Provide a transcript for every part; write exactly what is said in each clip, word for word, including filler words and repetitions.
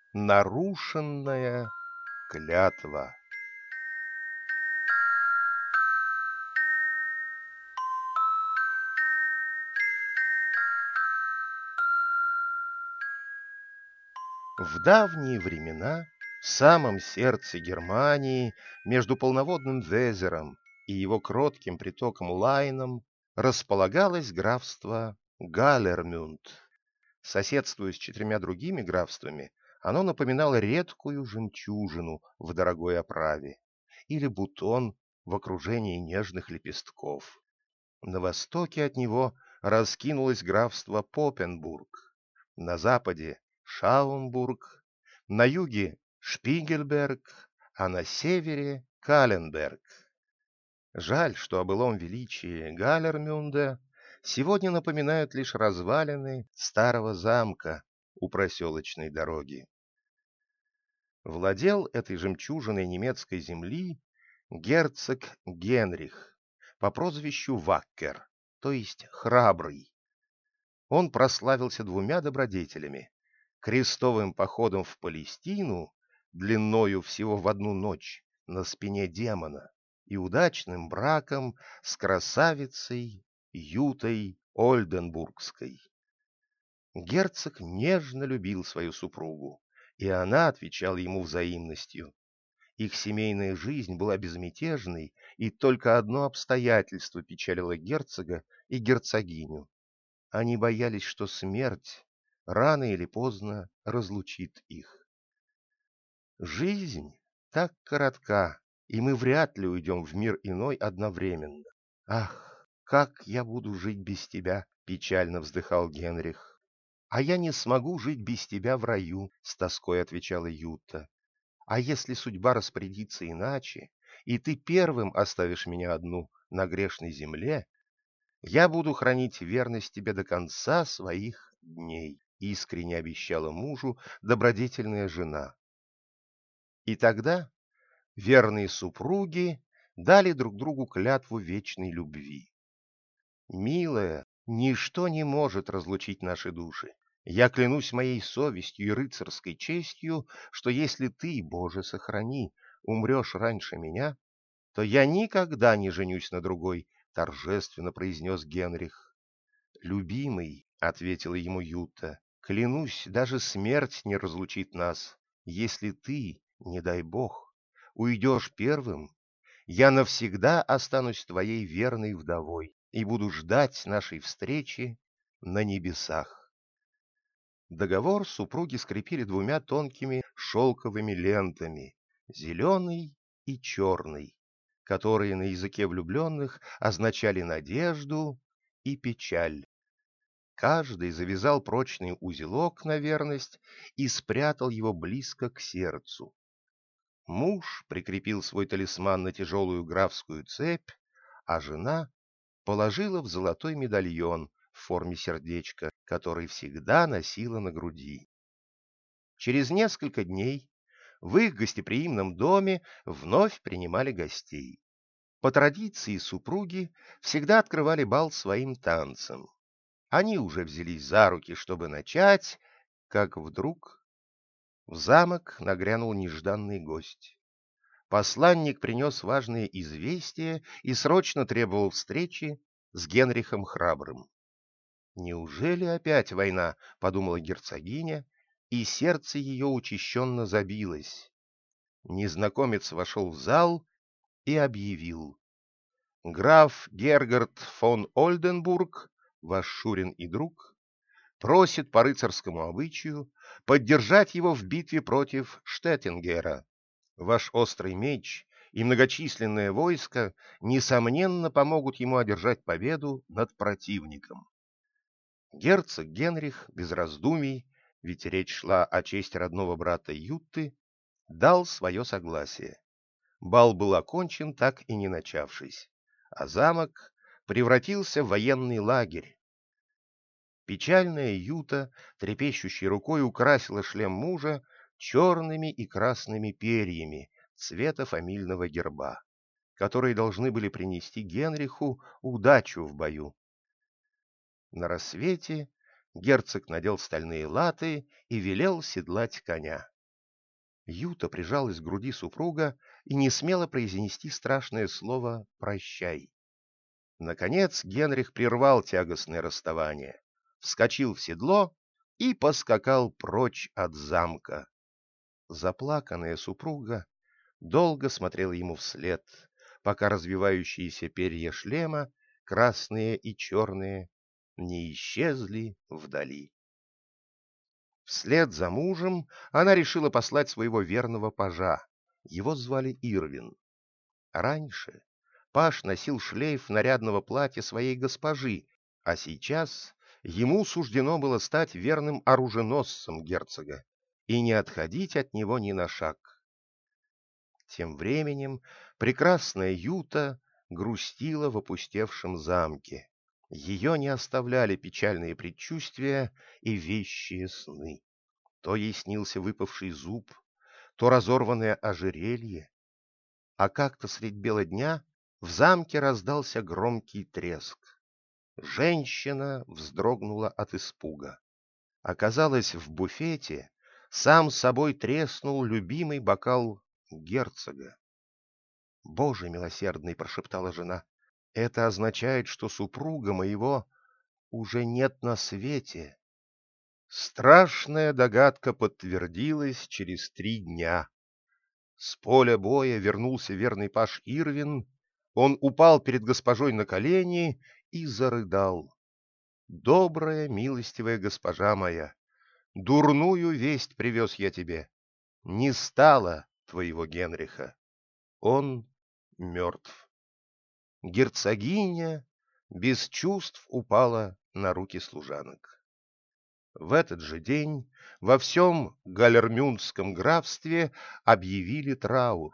Нарушенная клятва. В давние времена, в самом сердце Германии, между полноводным Везером и его кротким притоком Лайном, располагалось графство Галлермюнд. Соседствуя с четырьмя другими графствами, оно напоминало редкую жемчужину в дорогой оправе или бутон в окружении нежных лепестков. На востоке от него раскинулось графство Попенбург, на западе — Шаумбург, на юге — Шпигельберг, а на севере — Каленберг. Жаль, что о былом величии Галлермюнда сегодня напоминают лишь развалины старого замка у проселочной дороги. Владел этой жемчужиной немецкой земли герцог Генрих по прозвищу Ваккер, то есть храбрый. Он прославился двумя добродетелями: крестовым походом в Палестину, длиною всего в одну ночь, на спине демона, и удачным браком с красавицей Ютой Ольденбургской. Герцог нежно любил свою супругу, и она отвечала ему взаимностью. Их семейная жизнь была безмятежной, и только одно обстоятельство печалило герцога и герцогиню. Они боялись, что смерть рано или поздно разлучит их. Жизнь так коротка, и мы вряд ли уйдем в мир иной одновременно. Ах, как я буду жить без тебя, печально вздыхал Генрих. А я не смогу жить без тебя в раю, с тоской отвечала Юта. А если судьба распорядится иначе, и ты первым оставишь меня одну на грешной земле, я буду хранить верность тебе до конца своих дней, искренне обещала мужу добродетельная жена. И тогда верные супруги дали друг другу клятву вечной любви. Милая, ничто не может разлучить наши души. Я клянусь моей совестью и рыцарской честью, что если ты, Боже, сохрани, умрешь раньше меня, то я никогда не женюсь на другой, — торжественно произнес Генрих. «Любимый», — ответила ему Юта, — «клянусь, даже смерть не разлучит нас. Если ты, не дай бог, уйдешь первым, я навсегда останусь твоей верной вдовой и буду ждать нашей встречи на небесах». Договор супруги скрепили двумя тонкими шелковыми лентами, зеленой и черной, которые на языке влюбленных означали надежду и печаль. Каждый завязал прочный узелок на верность и спрятал его близко к сердцу. Муж прикрепил свой талисман на тяжелую графскую цепь, а жена положила в золотой медальон в форме сердечка, который всегда носила на груди. Через несколько дней в их гостеприимном доме вновь принимали гостей. По традиции супруги всегда открывали бал своим танцем. Они уже взялись за руки, чтобы начать, как вдруг в замок нагрянул нежданный гость. Посланник принес важные известия и срочно требовал встречи с Генрихом Храбрым. «Неужели опять война?» — подумала герцогиня, и сердце ее учащенно забилось. Незнакомец вошел в зал и объявил: «Граф Гергард фон Ольденбург, ваш шурин и друг, просит по рыцарскому обычаю поддержать его в битве против Штеттингера. Ваш острый меч и многочисленное войско, несомненно, помогут ему одержать победу над противником». Герцог Генрих без раздумий, ведь речь шла о чести родного брата Ютты, дал свое согласие. Бал был окончен, так и не начавшись, а замок превратился в военный лагерь. Печальная Юта, трепещущей рукой, украсила шлем мужа черными и красными перьями цвета фамильного герба, которые должны были принести Генриху удачу в бою. На рассвете герцог надел стальные латы и велел седлать коня. Юта прижалась к груди супруга и не смела произнести страшное слово «прощай». Наконец Генрих прервал тягостное расставание, вскочил в седло и поскакал прочь от замка. Заплаканная супруга долго смотрела ему вслед, пока развивающиеся перья шлема, красные и черные, не исчезли вдали. Вслед за мужем она решила послать своего верного пажа. Его звали Ирвин. Раньше паж носил шлейф нарядного платья своей госпожи, а сейчас ему суждено было стать верным оруженосцем герцога и не отходить от него ни на шаг. Тем временем прекрасная Юта грустила в опустевшем замке. Ее не оставляли печальные предчувствия и вещие сны. То ей снился выпавший зуб, то разорванное ожерелье. А как-то средь бела дня в замке раздался громкий треск. Женщина вздрогнула от испуга. Оказалось, в буфете сам собой треснул любимый бокал герцога. «Боже милосердный!» — прошептала жена. «Это означает, что супруга моего уже нет на свете». Страшная догадка подтвердилась через три дня. С поля боя вернулся верный паж Ирвин. Он упал перед госпожой на колени и зарыдал. «Добрая, милостивая госпожа моя, дурную весть привез я тебе. Не стало твоего Генриха. Он мертв». Герцогиня без чувств упала на руки служанок. В этот же день во всем Галлермюндском графстве объявили траур.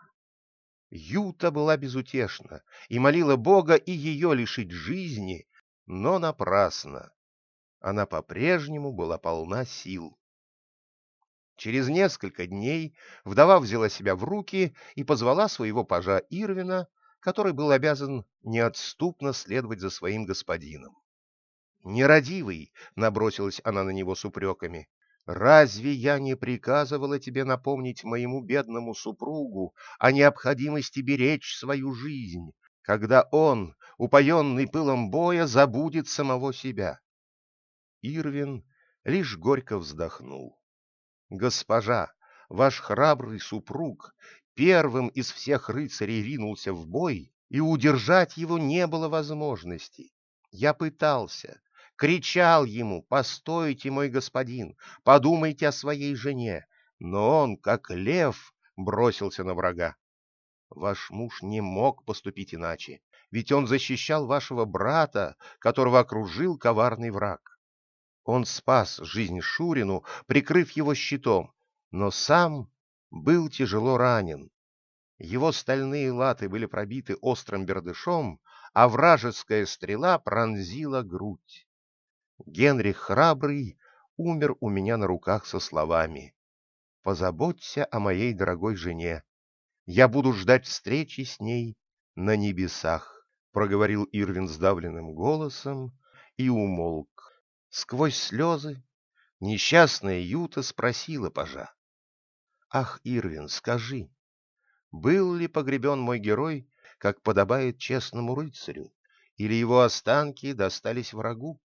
Юта была безутешна и молила Бога и ее лишить жизни, но напрасно. Она по-прежнему была полна сил. Через несколько дней вдова взяла себя в руки и позвала своего пажа Ирвина, который был обязан неотступно следовать за своим господином. «Нерадивый!» — набросилась она на него с упреками. «Разве я не приказывала тебе напомнить моему бедному супругу о необходимости беречь свою жизнь, когда он, упоенный пылом боя, забудет самого себя?» Ирвин лишь горько вздохнул. «Госпожа, ваш храбрый супруг первым из всех рыцарей ринулся в бой, и удержать его не было возможности. Я пытался, кричал ему: «Постойте, мой господин, подумайте о своей жене», но он, как лев, бросился на врага. Ваш муж не мог поступить иначе, ведь он защищал вашего брата, которого окружил коварный враг. Он спас жизнь Шурину, прикрыв его щитом, но сам был тяжело ранен. Его стальные латы были пробиты острым бердышом, а вражеская стрела пронзила грудь. Генрих храбрый умер у меня на руках со словами: «Позаботься о моей дорогой жене. Я буду ждать встречи с ней на небесах», — проговорил Ирвин сдавленным голосом и умолк. Сквозь слезы несчастная Юта спросила пажа: «Ах, Ирвин, скажи, был ли погребен мой герой, как подобает честному рыцарю, или его останки достались врагу?»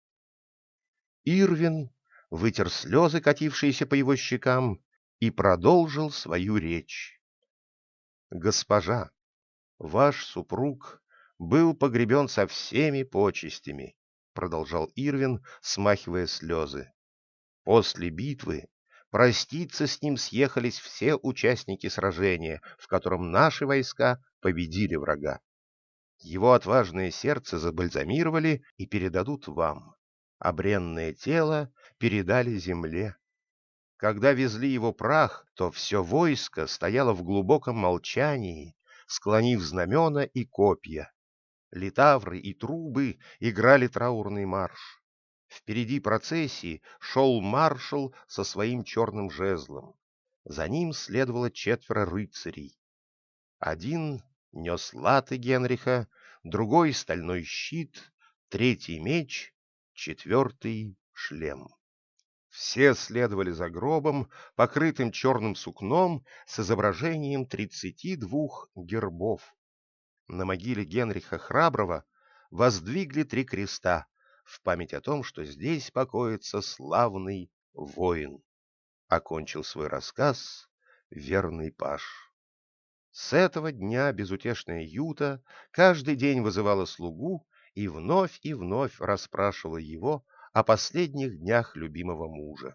Ирвин вытер слезы, катившиеся по его щекам, и продолжил свою речь. «Госпожа, ваш супруг был погребен со всеми почестями», — продолжал Ирвин, смахивая слезы. «После битвы проститься с ним съехались все участники сражения, в котором наши войска победили врага. Его отважное сердце забальзамировали и передадут вам, а бренное тело передали земле. Когда везли его прах, то все войско стояло в глубоком молчании, склонив знамена и копья. Литавры и трубы играли траурный марш. Впереди процессии шел маршал со своим черным жезлом. За ним следовало четверо рыцарей. Один нес латы Генриха, другой — стальной щит, третий — меч, четвертый — шлем. Все следовали за гробом, покрытым черным сукном с изображением тридцати двух гербов. На могиле Генриха Храброго воздвигли три креста в память о том, что здесь покоится славный воин. Окончил свой рассказ верный паж. С этого дня безутешная Юта каждый день вызывала слугу и вновь и вновь расспрашивала его о последних днях любимого мужа.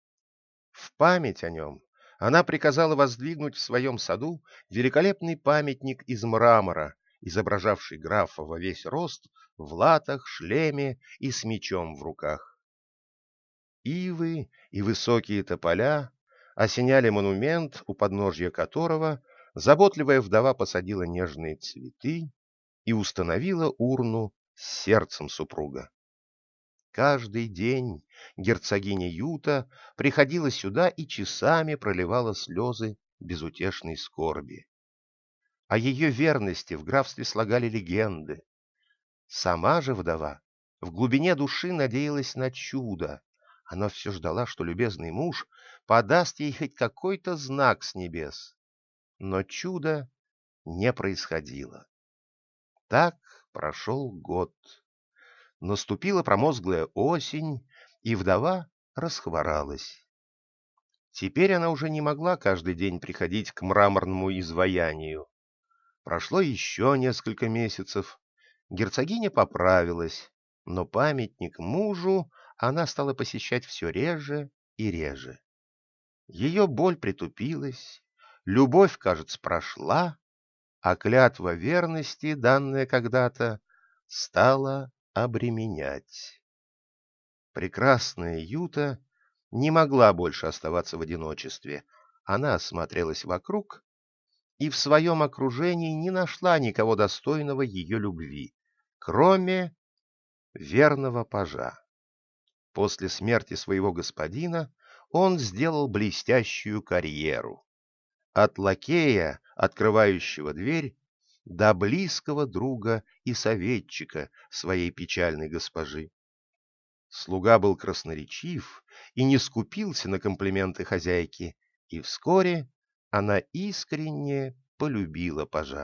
В память о нем она приказала воздвигнуть в своем саду великолепный памятник из мрамора, изображавший графа во весь рост, в латах, шлеме и с мечом в руках. Ивы и высокие тополя осеняли монумент, у подножья которого заботливая вдова посадила нежные цветы и установила урну с сердцем супруга. Каждый день герцогиня Юта приходила сюда и часами проливала слезы безутешной скорби. О ее верности в графстве слагали легенды. Сама же вдова в глубине души надеялась на чудо. Она все ждала, что любезный муж подаст ей хоть какой-то знак с небес. Но чудо не происходило. Так прошел год. Наступила промозглая осень, и вдова расхворалась. Теперь она уже не могла каждый день приходить к мраморному изваянию. Прошло еще несколько месяцев. Герцогиня поправилась, но памятник мужу она стала посещать все реже и реже. Ее боль притупилась, любовь, кажется, прошла, а клятва верности, данная когда-то, стала обременять. Прекрасная Юта не могла больше оставаться в одиночестве. Она осмотрелась вокруг и в своем окружении не нашла никого достойного ее любви, кроме верного пажа. После смерти своего господина он сделал блестящую карьеру. От лакея, открывающего дверь, до близкого друга и советчика своей печальной госпожи. Слуга был красноречив и не скупился на комплименты хозяйки, и вскоре она искренне полюбила пажа.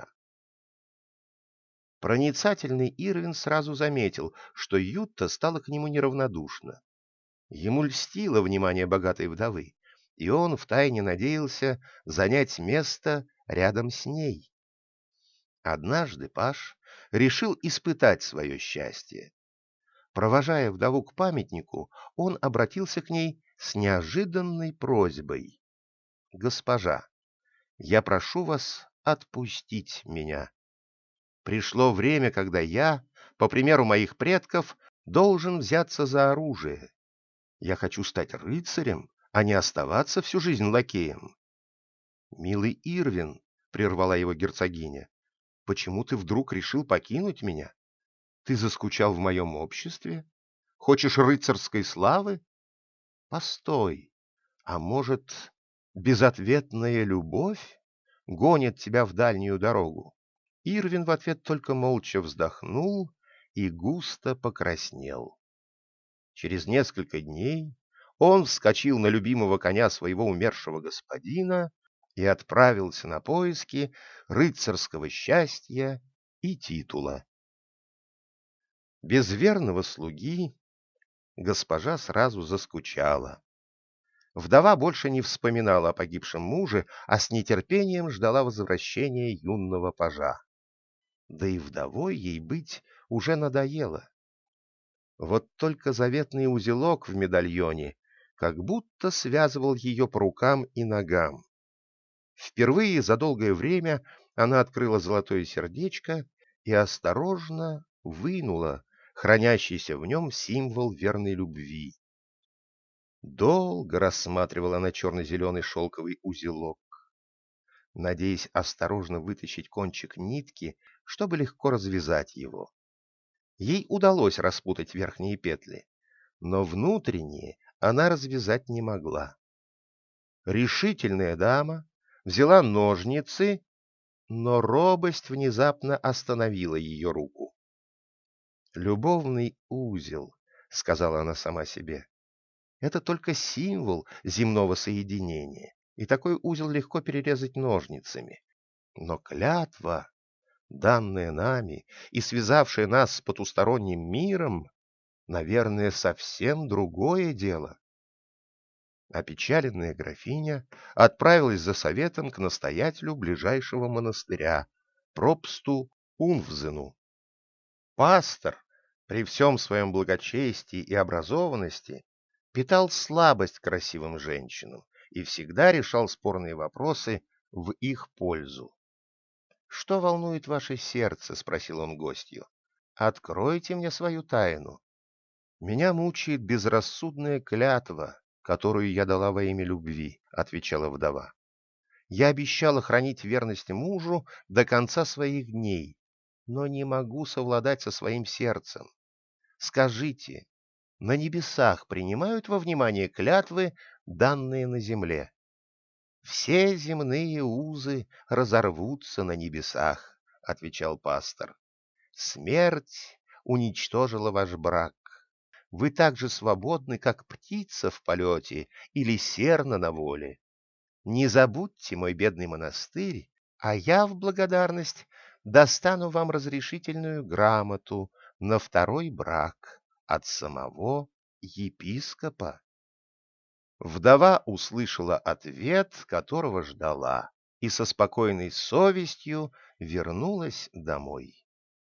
Проницательный Ирвин сразу заметил, что Ютта стала к нему неравнодушна. Ему льстило внимание богатой вдовы, и он втайне надеялся занять место рядом с ней. Однажды паж решил испытать свое счастье. Провожая вдову к памятнику, он обратился к ней с неожиданной просьбой. «Госпожа, я прошу вас отпустить меня. Пришло время, когда я, по примеру моих предков, должен взяться за оружие. Я хочу стать рыцарем, а не оставаться всю жизнь лакеем». «Милый Ирвин», — прервала его герцогиня, — «почему ты вдруг решил покинуть меня? Ты заскучал в моем обществе? Хочешь рыцарской славы? Постой, а может, безответная любовь гонит тебя в дальнюю дорогу?» Ирвин в ответ только молча вздохнул и густо покраснел. Через несколько дней он вскочил на любимого коня своего умершего господина и отправился на поиски рыцарского счастья и титула. Без верного слуги госпожа сразу заскучала. Вдова больше не вспоминала о погибшем муже, а с нетерпением ждала возвращения юного пажа. Да и вдовой ей быть уже надоело. Вот только заветный узелок в медальоне как будто связывал ее по рукам и ногам. Впервые за долгое время она открыла золотое сердечко и осторожно вынула хранящийся в нем символ верной любви. Долго рассматривала она черно-зеленый шелковый узелок, надеясь осторожно вытащить кончик нитки, чтобы легко развязать его. Ей удалось распутать верхние петли, но внутренние она развязать не могла. Решительная дама взяла ножницы, но робость внезапно остановила ее руку. «Любовный узел», — сказала она сама себе. Это только символ земного соединения, и такой узел легко перерезать ножницами. Но клятва, данная нами и связавшая нас с потусторонним миром, наверное, совсем другое дело. Опечаленная графиня отправилась за советом к настоятелю ближайшего монастыря, пропсту Унвзену. Пастор, при всем своем благочестии и образованности, питал слабость к красивым женщинам и всегда решал спорные вопросы в их пользу. «Что волнует ваше сердце?» — спросил он гостью. «Откройте мне свою тайну». «Меня мучает безрассудная клятва, которую я дала во имя любви», — отвечала вдова. «Я обещала хранить верность мужу до конца своих дней, но не могу совладать со своим сердцем. Скажите, на небесах принимают во внимание клятвы, данные на земле?» «Все земные узы разорвутся на небесах», — отвечал пастор. «Смерть уничтожила ваш брак. Вы так же свободны, как птица в полете или серна на воле. Не забудьте мой бедный монастырь, а я в благодарность достану вам разрешительную грамоту на второй брак от самого епископа». Вдова услышала ответ, которого ждала, и со спокойной совестью вернулась домой.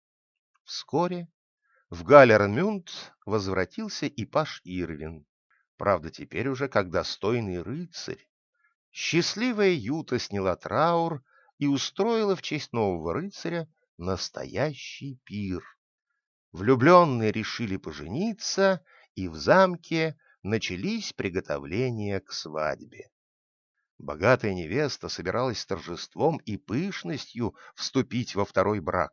Вскоре в Галлермюнд возвратился и паж Ирвин, правда, теперь уже как достойный рыцарь. Счастливая Юта сняла траур и устроила в честь нового рыцаря настоящий пир. Влюбленные решили пожениться, и в замке начались приготовления к свадьбе. Богатая невеста собиралась с торжеством и пышностью вступить во второй брак.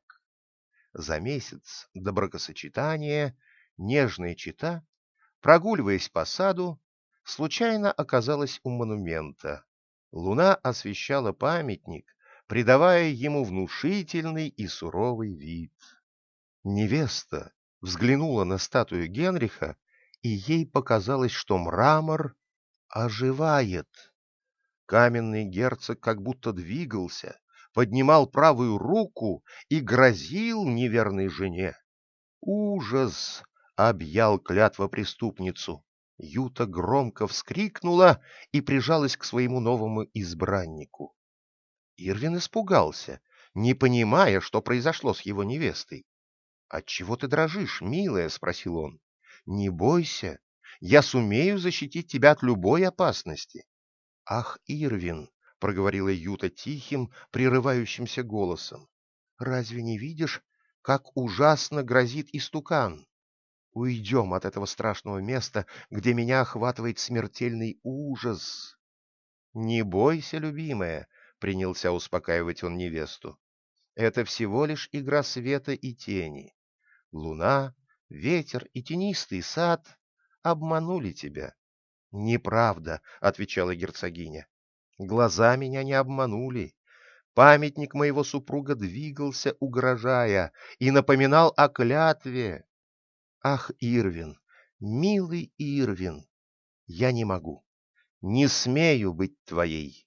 За месяц до бракосочетания нежная чета, прогуливаясь по саду, случайно оказалась у монумента. Луна освещала памятник, придавая ему внушительный и суровый вид. Невеста взглянула на статую Генриха, и ей показалось, что мрамор оживает. Каменный герцог как будто двигался, поднимал правую руку и грозил неверной жене. Ужас объял клятвопреступницу. Юта громко вскрикнула и прижалась к своему новому избраннику. Ирвин испугался, не понимая, что произошло с его невестой. «Отчего ты дрожишь, милая?» — спросил он. «Не бойся, я сумею защитить тебя от любой опасности». «Ах, Ирвин!» — проговорила Юта тихим, прерывающимся голосом. «Разве не видишь, как ужасно грозит истукан? Уйдем от этого страшного места, где меня охватывает смертельный ужас». «Не бойся, любимая», — принялся успокаивать он невесту. «Это всего лишь игра света и тени. Луна, ветер и тенистый сад обманули тебя». «Неправда», — отвечала герцогиня. «Глаза меня не обманули. Памятник моего супруга двигался, угрожая, и напоминал о клятве. Ах, Ирвин, милый Ирвин, я не могу, не смею быть твоей».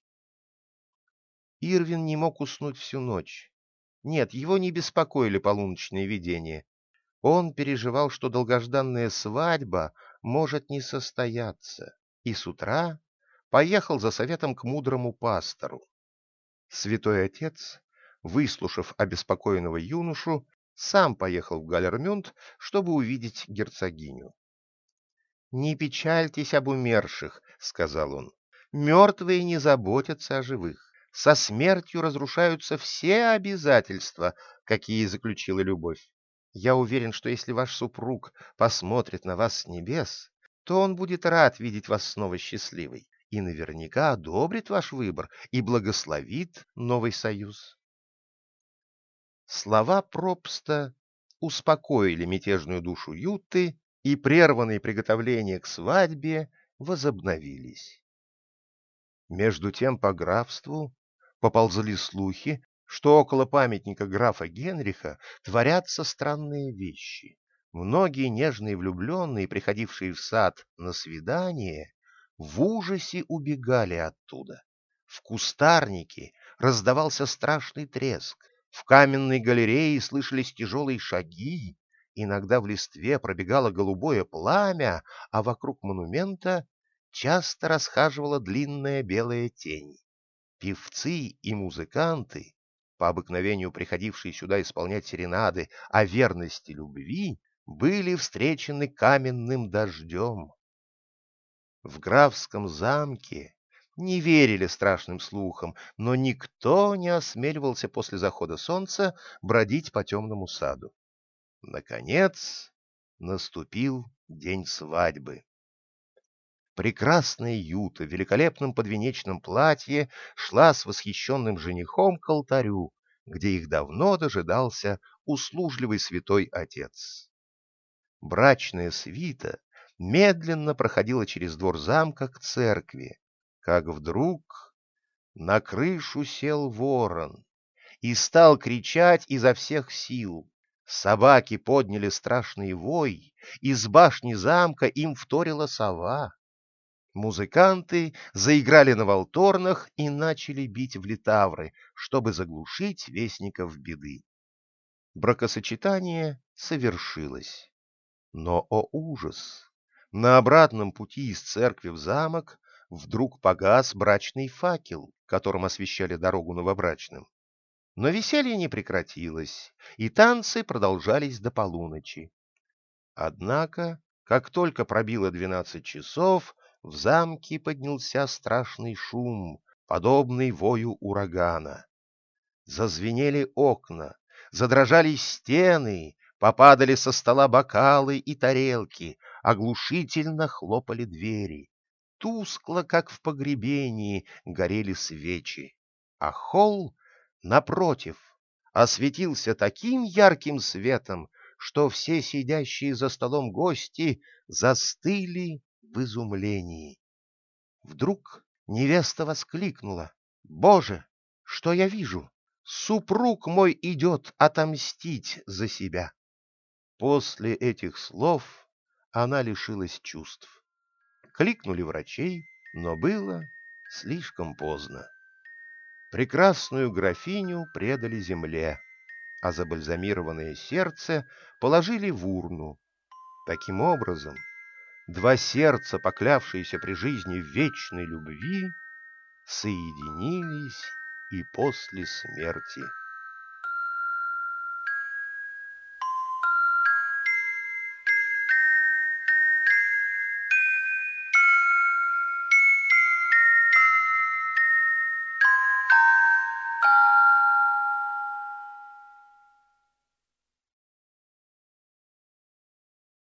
Ирвин не мог уснуть всю ночь. Нет, его не беспокоили полуночные видения. Он переживал, что долгожданная свадьба может не состояться, и с утра поехал за советом к мудрому пастору. Святой отец, выслушав обеспокоенного юношу, сам поехал в Галлермюнд, чтобы увидеть герцогиню. «Не печальтесь об умерших», — сказал он. «Мертвые не заботятся о живых. Со смертью разрушаются все обязательства, какие заключила любовь. Я уверен, что если ваш супруг посмотрит на вас с небес, то он будет рад видеть вас снова счастливой и наверняка одобрит ваш выбор и благословит новый союз». Слова пропста успокоили мятежную душу Юты, и прерванные приготовления к свадьбе возобновились. Между тем по графству поползли слухи, что около памятника графа Генриха творятся странные вещи. Многие нежные влюбленные, приходившие в сад на свидание, в ужасе убегали оттуда. В кустарнике раздавался страшный треск, в каменной галерее слышались тяжелые шаги, иногда в листве пробегало голубое пламя, а вокруг монумента часто расхаживала длинная белая тень. Певцы и музыканты, по обыкновению приходившие сюда исполнять серенады о верности любви, были встречены каменным дождем. В графском замке не верили страшным слухам, но никто не осмеливался после захода солнца бродить по темному саду. Наконец наступил день свадьбы. Прекрасная Юта в великолепном подвенечном платье шла с восхищенным женихом к алтарю, где их давно дожидался услужливый святой отец. Брачная свита медленно проходила через двор замка к церкви, как вдруг на крышу сел ворон и стал кричать изо всех сил. Собаки подняли страшный вой, из башни замка им вторила сова. Музыканты заиграли на валторнах и начали бить в литавры, чтобы заглушить вестников беды. Бракосочетание совершилось. Но, о ужас! На обратном пути из церкви в замок вдруг погас брачный факел, которым освещали дорогу новобрачным. Но веселье не прекратилось, и танцы продолжались до полуночи. Однако, как только пробило двенадцать часов, в замке поднялся страшный шум, подобный вою урагана. Зазвенели окна, задрожали стены, попадали со стола бокалы и тарелки, оглушительно хлопали двери. Тускло, как в погребении, горели свечи, а холл, напротив, осветился таким ярким светом, что все сидящие за столом гости застыли в изумлении. Вдруг невеста воскликнула: «Боже, что я вижу! Супруг мой идет отомстить за себя!» После этих слов она лишилась чувств. Кликнули врачей, но было слишком поздно. Прекрасную графиню предали земле, а забальзамированное сердце положили в урну. Таким образом, два сердца, поклявшиеся при жизни в вечной любви, соединились и после смерти.